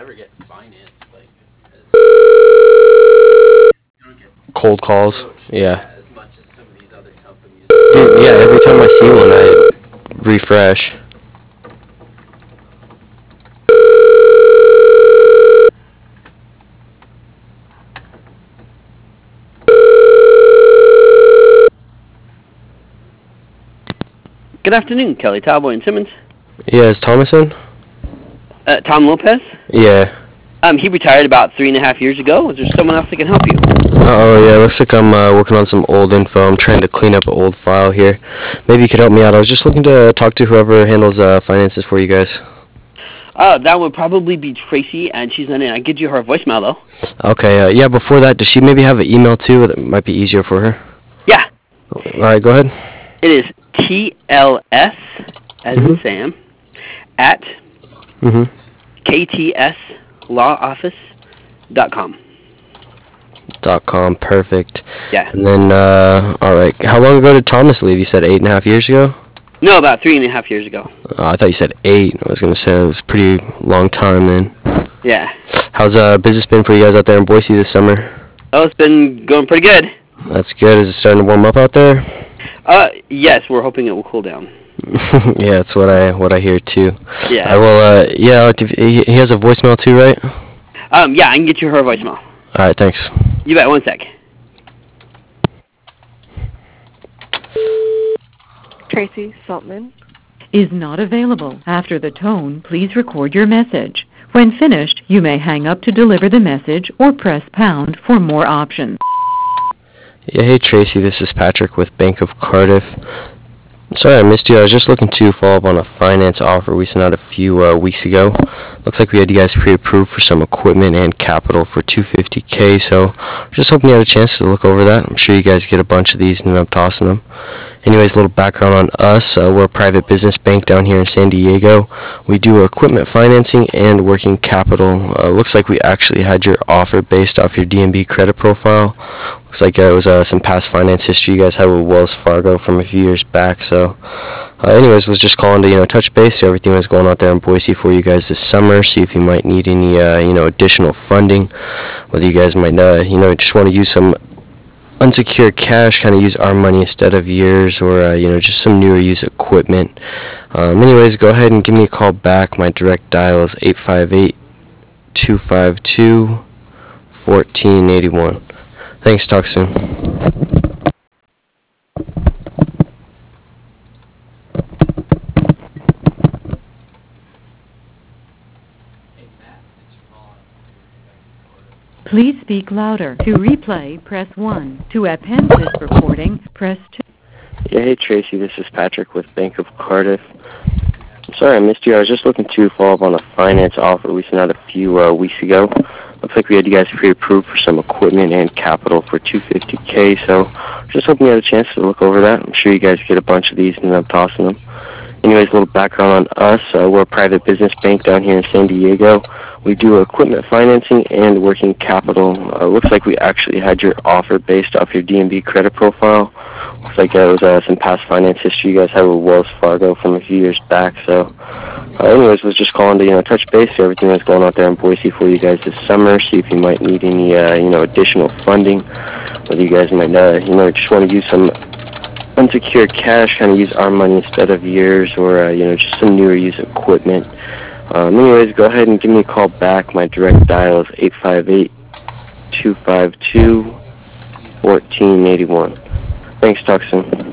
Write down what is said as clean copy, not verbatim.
Cold calls. Yeah. Dude, yeah, every time I see one, I refresh. Good afternoon, Kelly Talboy and Simmons. Yeah, is Thomas in? Tom Lopez? Yeah. He retired about 3.5 years ago. Is there someone else that can help you? Oh, yeah, looks like I'm working on some old info. I'm trying to clean up an old file here. Maybe you could help me out. I was just looking to talk to whoever handles finances for you guys. That would probably be Tracy, and she's not in. I give you her voicemail, though. Okay, yeah, before that, does she maybe have an email, too, that might be easier for her? Yeah. All right, go ahead. It is TLS, as in Sam, at KTSLawOffice.com. .com, perfect. Yeah. And then, all right, how long ago did Thomas leave? You said 8.5 years ago? No, about 3.5 years ago. I thought you said 8. I was going to say it was a pretty long time then. Yeah. How's business been for you guys out there in Boise this summer? Oh, it's been going pretty good. That's good. Is it starting to warm up out there? Yes, we're hoping it will cool down. Yeah, that's what I hear too. Yeah. I will. Yeah, he has a voicemail too, right? Yeah, I can get you her voicemail. All right, thanks. You bet. 1 sec. Tracy Saltman is not available. After the tone, please record your message. When finished, you may hang up to deliver the message or press pound for more options. Yeah, hey Tracy, this is Patrick with Bank of Cardiff. Sorry I missed you. I was just looking to follow up on a finance offer we sent out a few weeks ago. Looks like we had you guys pre-approved for some equipment and capital for $250K, so just hoping you had a chance to look over that. I'm sure you guys get a bunch of these and end up tossing them. Anyways, a little background on us. We're a private business bank down here in San Diego. We do equipment financing and working capital. Looks like we actually had your offer based off your DNB credit profile. Looks like it was some past finance history you guys had with Wells Fargo from a few years back. So, anyways, was just calling to touch base, see everything was going out there in Boise for you guys this summer. See if you might need any additional funding. Whether you guys might just want to use some unsecured cash, kind of use our money instead of yours, or just some newer used equipment. Anyways, go ahead and give me a call back. My direct dial is 858-252-1481. Thanks, talk soon. Please speak louder. To replay, press 1. To append this recording, press 2. Yeah, hey Tracy, this is Patrick with Bank of Cardiff. Sorry I missed you. I was just looking to follow up on a finance offer we sent out a few weeks ago. Looks like we had you guys pre-approved for some equipment and capital for $250K, so just hoping you had a chance to look over that. I'm sure you guys get a bunch of these and end up tossing them. Anyways, a little background on us. We're a private business bank down here in San Diego. We do equipment financing and working capital. Looks like we actually had your offer based off your DNB credit profile. Looks like it was some past finance history you guys had with Wells Fargo from a few years back. So, anyways, was just calling to touch base, see everything that's going out there in Boise for you guys this summer. See if you might need any additional funding. Whether you guys might just want to use some unsecured cash, kind of use our money instead of yours, or just some newer used equipment. Anyways, go ahead and give me a call back. My direct dial is 858-252-1481. Thanks, talk soon.